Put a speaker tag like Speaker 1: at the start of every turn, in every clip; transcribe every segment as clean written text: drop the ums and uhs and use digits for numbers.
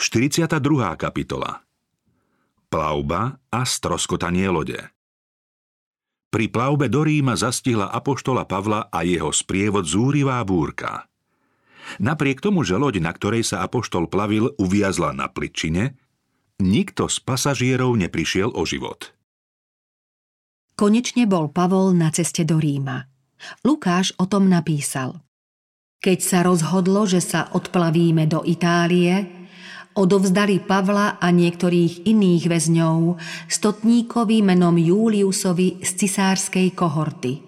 Speaker 1: 42. kapitola. Plavba a stroskotanie lode. Pri plavbe do Ríma zastihla apoštola Pavla a jeho sprievod zúrivá búrka. Napriek tomu, že loď, na ktorej sa apoštol plavil, uviazla na pličine, nikto z pasažierov neprišiel o život.
Speaker 2: Konečne bol Pavol na ceste do Ríma. Lukáš o tom napísal: Keď sa rozhodlo, že sa odplavíme do Itálie, odovzdali Pavla a niektorých iných väzňov stotníkovi menom Júliusovi z cisárskej kohorty.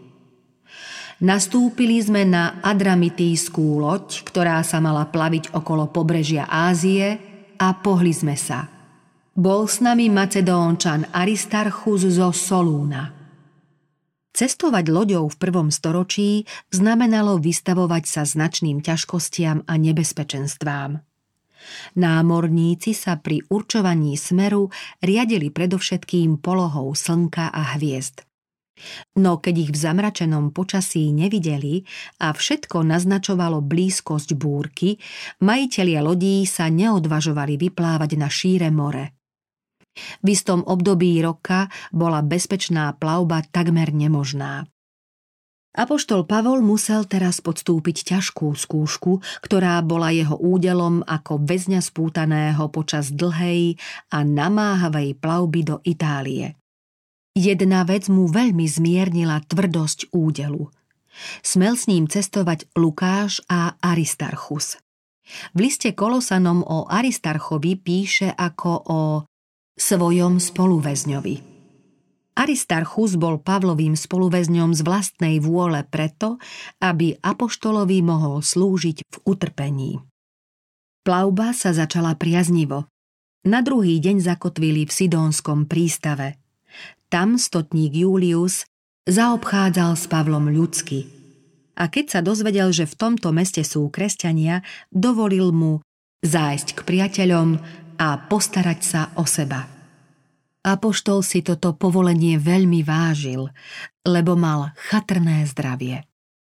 Speaker 2: Nastúpili sme na adramitijskú loď, ktorá sa mala plaviť okolo pobrežia Ázie, a pohli sme sa. Bol s nami Macedónčan Aristarchus zo Solúna. Cestovať loďou v 1. storočí znamenalo vystavovať sa značným ťažkostiam a nebezpečenstvám. Námorníci sa pri určovaní smeru riadili predovšetkým polohou slnka a hviezd. No keď ich v zamračenom počasí nevideli a všetko naznačovalo blízkosť búrky, majitelia lodí sa neodvažovali vyplávať na šíre more. V istom období roka bola bezpečná plavba takmer nemožná. Apoštol Pavol musel teraz podstúpiť ťažkú skúšku, ktorá bola jeho údelom ako väzňa spútaného počas dlhej a namáhavej plavby do Itálie. Jedna vec mu veľmi zmiernila tvrdosť údelu. Smel s ním cestovať Lukáš a Aristarchus. V liste Kolosanom o Aristarchovi píše ako o svojom spoluväzňovi. Aristarchus bol Pavlovým spoluväzňom z vlastnej vôle preto, aby apoštolovi mohol slúžiť v utrpení. Plavba sa začala priaznivo. Na druhý deň zakotvili v Sidónskom prístave. Tam stotník Július zaobchádzal s Pavlom ľudsky. A keď sa dozvedel, že v tomto meste sú kresťania, dovolil mu zájsť k priateľom a postarať sa o seba. Apoštol si toto povolenie veľmi vážil, lebo mal chatrné zdravie.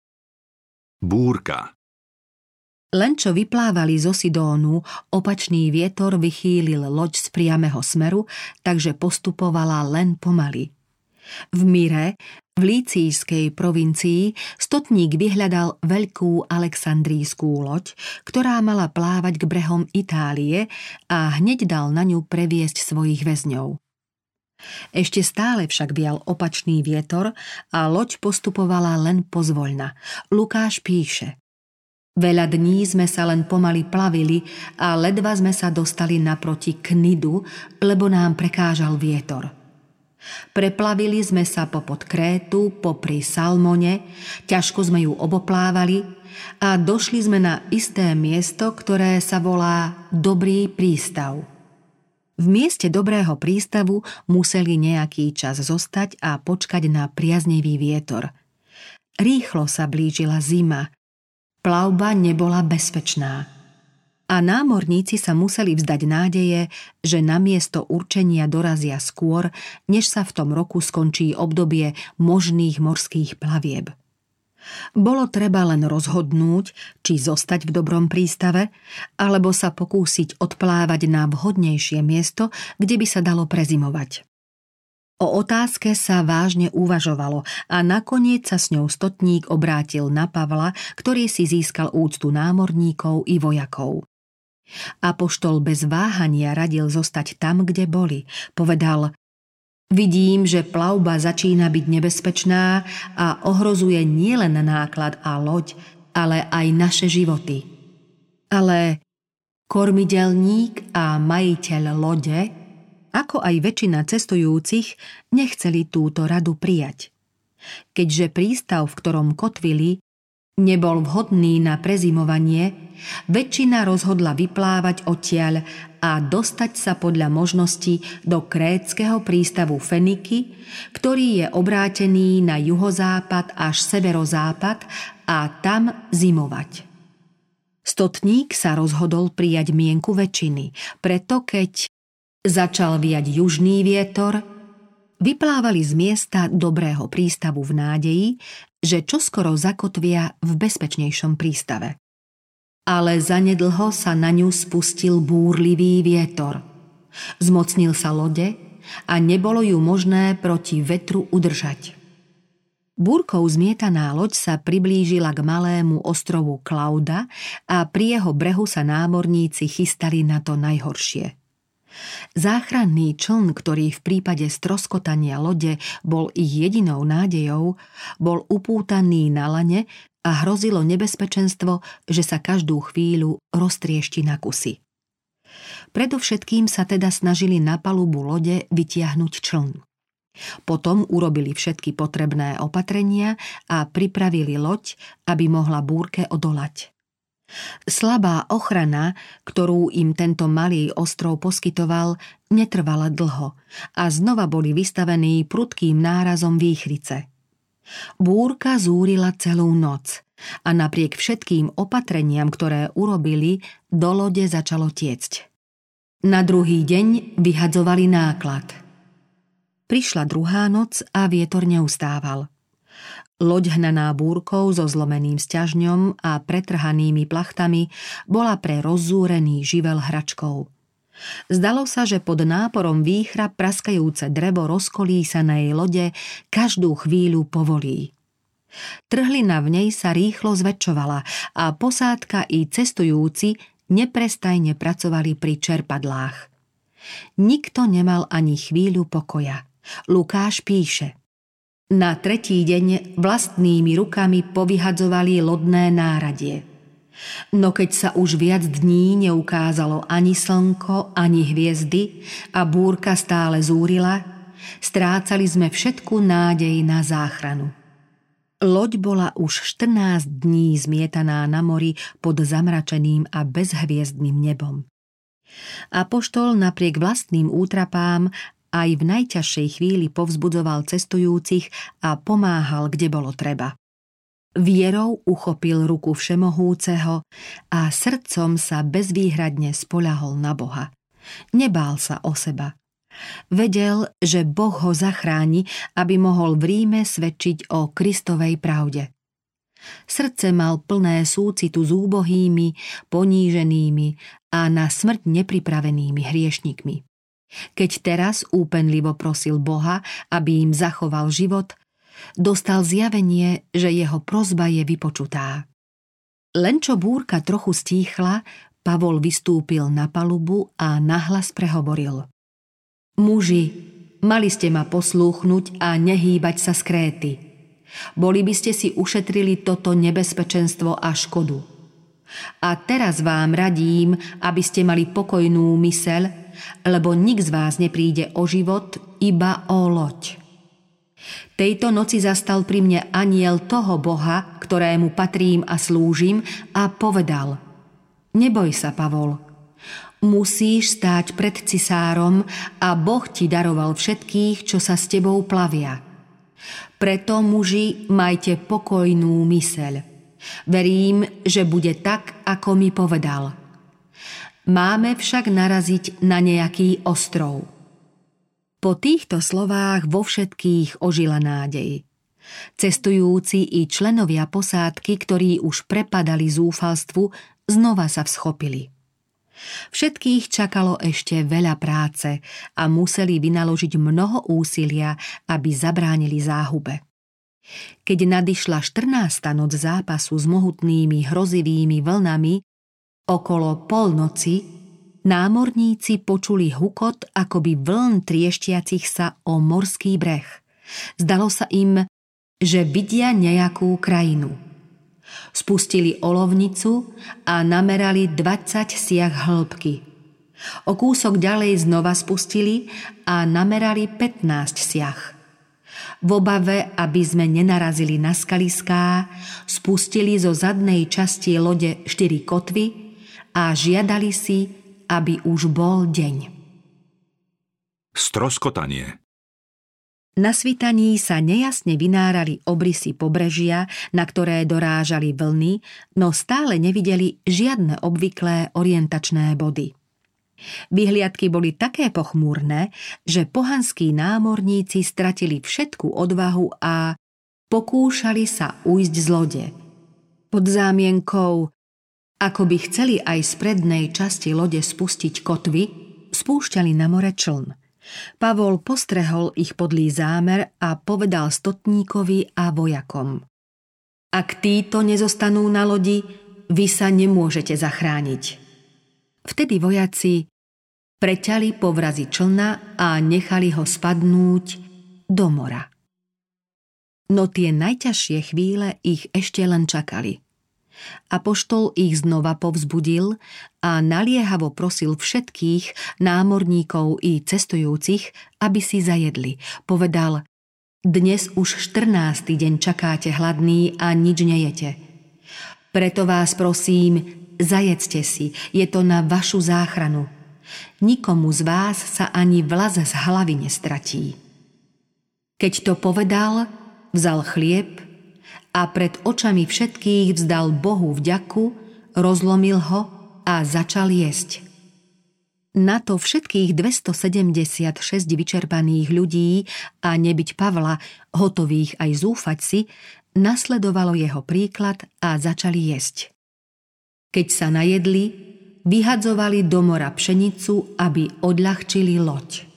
Speaker 1: Búrka.
Speaker 2: Len čo vyplávali zo Sidónu, opačný vietor vychýlil loď z priameho smeru, takže postupovala len pomaly. V Myre, v Lícijskej provincii, stotník vyhľadal veľkú alexandrijskú loď, ktorá mala plávať k brehom Itálie, a hneď dal na ňu previesť svojich väzňov. Ešte stále však vial opačný vietor a loď postupovala len pozvoľna. Lukáš píše: Veľa dní sme sa len pomaly plavili a ledva sme sa dostali naproti Knidu, lebo nám prekážal vietor. Preplavili sme sa popod Krétu, popri Salmone, ťažko sme ju oboplávali a došli sme na isté miesto, ktoré sa volá Dobrý prístav. V mieste dobrého prístavu museli nejaký čas zostať a počkať na priaznivý vietor. Rýchlo sa blížila zima. Plavba nebola bezpečná. A námorníci sa museli vzdať nádeje, že na miesto určenia dorazia skôr, než sa v tom roku skončí obdobie možných morských plavieb. Bolo treba len rozhodnúť, či zostať v dobrom prístave, alebo sa pokúsiť odplávať na vhodnejšie miesto, kde by sa dalo prezimovať. O otázke sa vážne uvažovalo a nakoniec sa s ňou stotník obrátil na Pavla, ktorý si získal úctu námorníkov i vojakov. Apoštol bez váhania radil zostať tam, kde boli. Povedal: Vidím, že plavba začína byť nebezpečná a ohrozuje nielen náklad a loď, ale aj naše životy. Ale kormidelník a majiteľ lode, ako aj väčšina cestujúcich, nechceli túto radu prijať. Keďže prístav, v ktorom kotvili, nebol vhodný na prezimovanie, väčšina rozhodla vyplávať odtiaľ a dostať sa podľa možností do krétskeho prístavu Feniky, ktorý je obrátený na juhozápad až severozápad, a tam zimovať. Stotník sa rozhodol prijať mienku väčšiny, preto keď začal viať južný vietor, vyplávali z miesta dobrého prístavu v nádeji, že čoskoro zakotvia v bezpečnejšom prístave. Ale zanedlho sa na ňu spustil búrlivý vietor. Zmocnil sa lode a nebolo ju možné proti vetru udržať. Búrkou zmietaná loď sa priblížila k malému ostrovu Klauda a pri jeho brehu sa námorníci chystali na to najhoršie. Záchranný čln, ktorý v prípade stroskotania lode bol ich jedinou nádejou, bol upútaný na lane a hrozilo nebezpečenstvo, že sa každú chvíľu roztriešti na kusy. Predovšetkým sa teda snažili na palubu lode vytiahnuť čln. Potom urobili všetky potrebné opatrenia a pripravili loď, aby mohla búrke odolať. Slabá ochrana, ktorú im tento malý ostrov poskytoval, netrvala dlho a znova boli vystavení prudkým nárazom výchrice. Búrka zúrila celú noc a napriek všetkým opatreniam, ktoré urobili, do lode začalo tiecť. Na druhý deň vyhadzovali náklad. Prišla druhá noc a vietor neustával. Loď hnaná búrkou so zlomeným sťažňom a pretrhanými plachtami bola pre rozzúrený živel hračkou. Zdalo sa, že pod náporom víchra praskajúce drevo rozkolísanej lode každú chvíľu povolí. Trhlina v nej sa rýchlo zväčšovala a posádka i cestujúci neprestajne pracovali pri čerpadlách. Nikto nemal ani chvíľu pokoja. Lukáš píše: Na tretí deň vlastnými rukami povyhadzovali lodné náradie. No keď sa už viac dní neukázalo ani slnko, ani hviezdy a búrka stále zúrila, strácali sme všetku nádej na záchranu. Loď bola už 14 dní zmietaná na mori pod zamračeným a bezhviezdnym nebom. Apoštol napriek vlastným útrapám aj v najťažšej chvíli povzbudzoval cestujúcich a pomáhal, kde bolo treba. Vierou uchopil ruku Všemohúceho a srdcom sa bezvýhradne spoľahol na Boha. Nebál sa o seba. Vedel, že Boh ho zachráni, aby mohol v Ríme svedčiť o Kristovej pravde. Srdce mal plné súcitu s úbohými, poníženými a na smrť nepripravenými hriešnikmi. Keď teraz úpenlivo prosil Boha, aby im zachoval život, dostal zjavenie, že jeho prosba je vypočutá. Len čo búrka trochu stíchla, Pavol vystúpil na palubu a nahlas prehovoril: Muži, mali ste ma poslúchnuť a nehýbať sa z Kréty. Boli by ste si ušetrili toto nebezpečenstvo a škodu. A teraz vám radím, aby ste mali pokojnú myseľ, lebo nik z vás nepríde o život, iba o loď. Tejto noci zastal pri mne anjel toho Boha, ktorému patrím a slúžim, a povedal: Neboj sa, Pavol, musíš stáť pred cisárom a Boh ti daroval všetkých, čo sa s tebou plavia. Preto, muži, majte pokojnú myseľ. Verím, že bude tak, ako mi povedal. Máme však naraziť na nejaký ostrov. Po týchto slovách vo všetkých ožila nádej. Cestujúci i členovia posádky, ktorí už prepadali zúfalstvu, znova sa vschopili. Všetkých čakalo ešte veľa práce a museli vynaložiť mnoho úsilia, aby zabránili záhube. Keď nadišla 14. noc zápasu s mohutnými hrozivými vlnami, okolo polnoci námorníci počuli hukot akoby vln trieštiacich sa o morský breh. Zdalo sa im, že vidia nejakú krajinu. Spustili olovnicu a namerali 20 siah hĺbky. O kúsok ďalej znova spustili a namerali 15 siah. V obave, aby sme nenarazili na skaliská, spustili zo zadnej časti lode 4 kotvy a žiadali si, aby už bol deň.
Speaker 1: Stroskotanie.
Speaker 2: Na svitaní sa nejasne vynárali obrysy pobrežia, na ktoré dorážali vlny, no stále nevideli žiadne obvyklé orientačné body. Vyhliadky boli také pochmúrne, že pohanskí námorníci stratili všetku odvahu a pokúšali sa ujsť z lode. Pod zámienkou Ako by chceli aj z prednej časti lode spustiť kotvy, spúšťali na more čln. Pavol postrehol ich podlý zámer a povedal stotníkovi a vojakom: Ak títo nezostanú na lodi, vy sa nemôžete zachrániť. Vtedy vojaci preťali povrazy člna a nechali ho spadnúť do mora. No tie najťažšie chvíle ich ešte len čakali. Apoštol ich znova povzbudil a naliehavo prosil všetkých námorníkov i cestujúcich, aby si zajedli. Povedal: Dnes už 14. deň čakáte hladný a nič nejete. Preto vás prosím, zajedzte si, je to na vašu záchranu. Nikomu z vás sa ani vlas z hlavy nestratí. Keď to povedal, vzal chlieb a pred očami všetkých vzdal Bohu vďaku, rozlomil ho a začal jesť. Na to všetkých 276 vyčerpaných ľudí a nebyť Pavla, hotových aj zúfať si, nasledovalo jeho príklad a začali jesť. Keď sa najedli, vyhadzovali do mora pšenicu, aby odľahčili loď.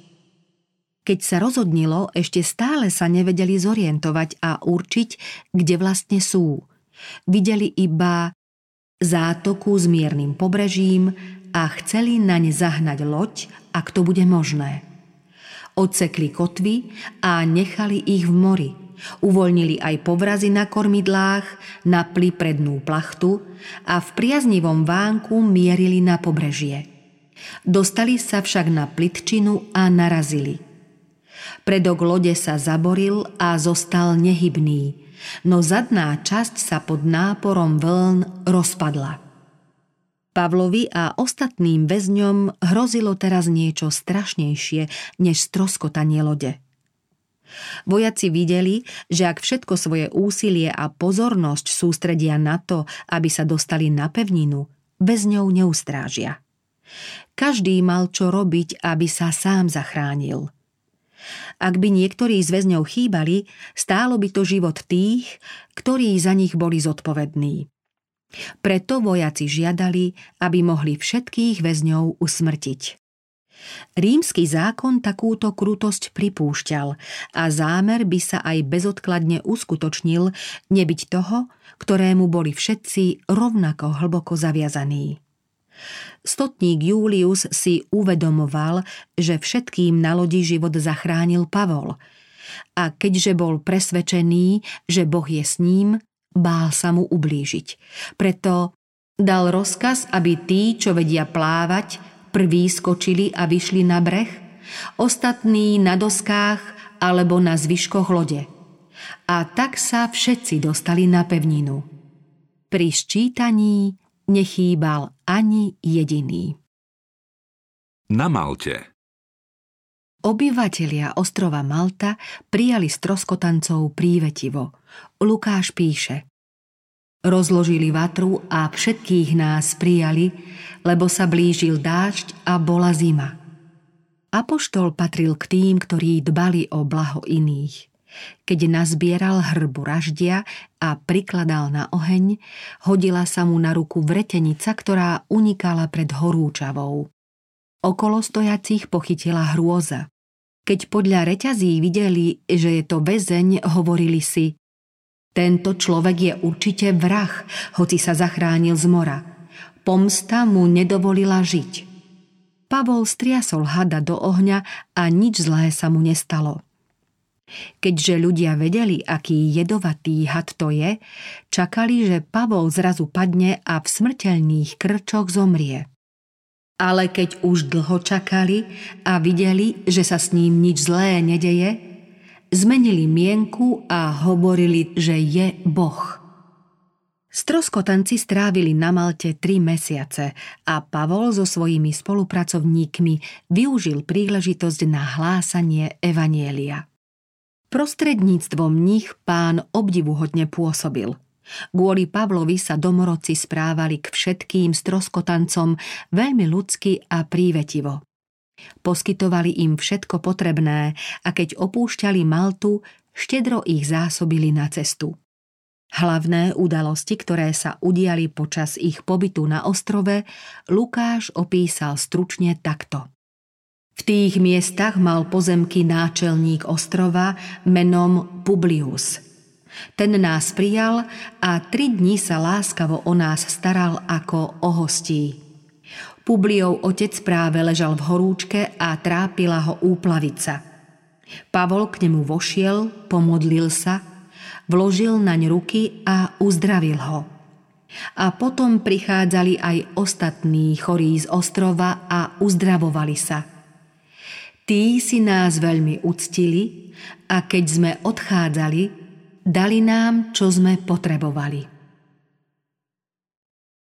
Speaker 2: Keď sa rozhodnilo, ešte stále sa nevedeli zorientovať a určiť, kde vlastne sú. Videli iba zátoku s miernym pobrežím a chceli naň zahnať loď, ak to bude možné. Odsekli kotvy a nechali ich v mori. Uvoľnili aj povrazy na kormidlách, napli prednú plachtu a v priaznivom vánku mierili na pobrežie. Dostali sa však na plitčinu a narazili. Predok lode sa zaboril a zostal nehybný, no zadná časť sa pod náporom vln rozpadla. Pavlovi a ostatným väzňom hrozilo teraz niečo strašnejšie než stroskotanie lode. Vojaci videli, že ak všetko svoje úsilie a pozornosť sústredia na to, aby sa dostali na pevninu, väzňov neustrážia. Každý mal čo robiť, aby sa sám zachránil. Ak by niektorí z väzňov chýbali, stálo by to život tých, ktorí za nich boli zodpovední. Preto vojaci žiadali, aby mohli všetkých väzňov usmrtiť. Rímsky zákon takúto krutosť pripúšťal a zámer by sa aj bezodkladne uskutočnil, nebyť toho, ktorému boli všetci rovnako hlboko zaviazaní. Stotník Július si uvedomoval, že všetkým na lodi život zachránil Pavol, a keďže bol presvedčený, že Boh je s ním, bál sa mu ublížiť. Preto dal rozkaz, aby tí, čo vedia plávať, prví skočili a vyšli na breh, ostatní na doskách alebo na zvyškoch lode. A tak sa všetci dostali na pevninu. Pri sčítaní nechýbal ani jediný.
Speaker 1: Na Malte.
Speaker 2: Obyvatelia ostrova Malta prijali stroskotancov prívetivo. Lukáš píše: Rozložili vatru a všetkých nás prijali, lebo sa blížil dážď a bola zima. Apoštol patril k tým, ktorí dbali o blaho iných. Keď nazbieral hrbu raždia a prikladal na oheň, hodila sa mu na ruku vretenica, ktorá unikala pred horúčavou. Okolo stojacích pochytila hrôza. Keď podľa reťazí videli, že je to väzeň, hovorili si: Tento človek je určite vrah, hoci sa zachránil z mora. Pomsta mu nedovolila žiť. Pavol striasol hada do ohňa a nič zlé sa mu nestalo. Keďže ľudia vedeli, aký jedovatý had to je, čakali, že Pavol zrazu padne a v smrteľných krčoch zomrie. Ale keď už dlho čakali a videli, že sa s ním nič zlé nedeje, zmenili mienku a hovorili, že je Boh. Stroskotanci strávili na Malte 3 mesiace a Pavol so svojimi spolupracovníkmi využil príležitosť na hlásanie evanjelia. Prostredníctvom nich Pán obdivuhodne pôsobil. Kvôli Pavlovi sa domorodci správali k všetkým stroskotancom veľmi ľudsky a prívetivo. Poskytovali im všetko potrebné a keď opúšťali Maltu, štedro ich zásobili na cestu. Hlavné udalosti, ktoré sa udiali počas ich pobytu na ostrove, Lukáš opísal stručne takto. V tých miestach mal pozemky náčelník ostrova menom Publius. Ten nás prijal a 3 dní sa láskavo o nás staral ako o hostí. Publiov otec práve ležal v horúčke a trápila ho úplavica. Pavol k nemu vošiel, pomodlil sa, vložil naň ruky a uzdravil ho. A potom prichádzali aj ostatní chorí z ostrova a uzdravovali sa. Tí si nás veľmi uctili a keď sme odchádzali, dali nám, čo sme potrebovali.